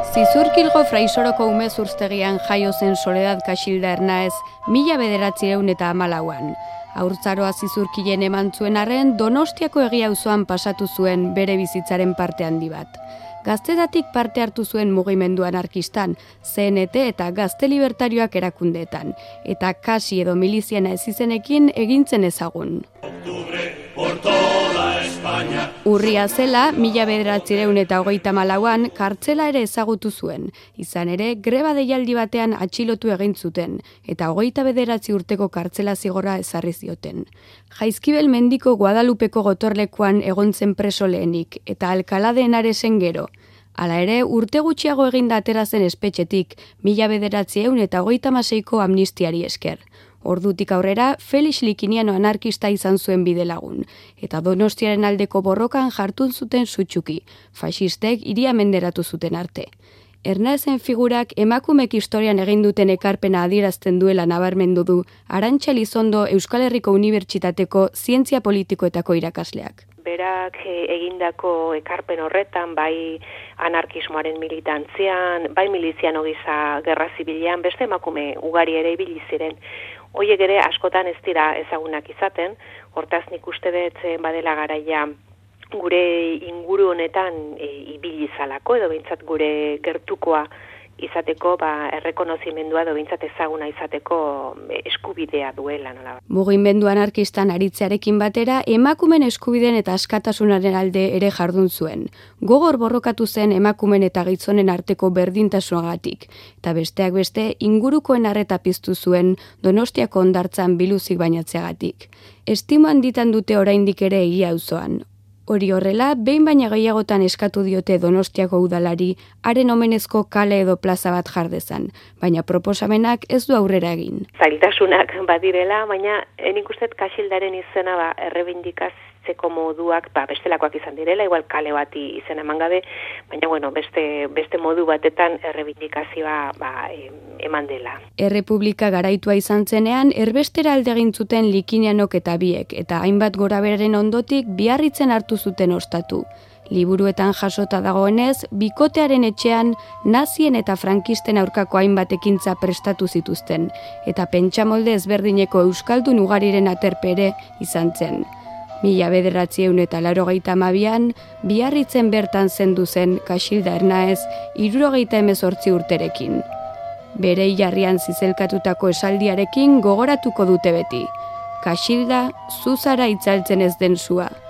Zizurkilgo Fraisoroko umezurtegian jaio zen Soledad Kaxilda Hernaez 1914an. Haurtzaroa Zizurkilen eman zuen arren Donostiako Egia auzoan pasatu zuen bere bizitzaren parte handi bat. Gaztetatik parte hartu zuen mugimendu anarkistan, CNT eta Gazte Libertarioak erakundeetan, eta kasi edo miliziana ez izenekin egintzen ezagun. Urria zela, 1934an kartzela ere ezagutu zuen, izan ere greba deialdi batean atxilotu egin zuten, eta 29 urteko kartzela zigorra ezarri zioten. Jaizkibel mendiko Guadalupeko gotorlekuan egon zen preso lehenik, eta Alcalá de Henaresen gero. Hala ere, urte gutxiago eginda atera zen espetxetik, 1936ko amnistiari esker. Ordutik aurrera, Felix Likiniano anarkista izan zuen bidelagun, eta Donostiaren aldeko borrokan jartun zuten sutsuki, faxistek hiria menderatu zuten arte. Hernaezen figurak emakumek historian egin duten ekarpena adierazten duela nabarmendu du Arantxa Elizondo Euskal Herriko Unibertsitateko Zientzia Politikoetako irakasleak. Berak egindako ekarpen horretan, bai anarkismoaren militantzian, bai miliziano gisa gerra zibilean, beste emakume ugari ere ibili ziren. Hoiek ere askotan ez dira ezagunak izaten, hortaz nik uste dut badela garaia gure inguru honetan ibili zalako, edo behintzat gure gertukoa izateko, errekonozimendua edo behintzat ezaguna izateko eskubidea duela. Nola. Mugimendu anarkistan aritzearekin batera, emakumen eskubideen eta askatasunaren alde ere jardun zuen. Gogor borrokatu zen emakumen eta gizonen arteko berdintasunagatik, eta besteak beste ingurukoen arreta piztu zuen Donostiako hondartzan biluzik bainatzeagatik. Estimo handitan dute oraindik ere Egia auzoan. Hori horrela, behin baina gehiagotan eskatu diote Donostiako udalari haren omenezko kale edo plaza bat jardezan, baina proposamenak ez du aurrera egin. Zailtasunak badirela, baina nik uste Kaxildaren izena errebindikatzeko moduak bestelakoak izan direla, igual kale bati izena eman gabe, baina beste modu batetan errebindikazioa eman dela. Errepublika garaitua izan zenean, erbestera alde egin zuten Likinianok eta biek, eta hainbat goraberaren ondotik Biarritzen hartu zuten ostatu. Liburuetan jasota dagoenez, bikotearen etxean nazien eta frankisten aurkako hainbat ekintza prestatu zituzten, eta pentsamolde ezberdineko euskaldun ugariren aterpere izan zen. 1982an, Biarritzen bertan zendu zen Kaxilda Hernaez 78 urterekin. Bere hilarrian zizelkatutako esaldiarekin gogoratuko dute beti. Kaxilda, zu zara itzaltzen ez den sua.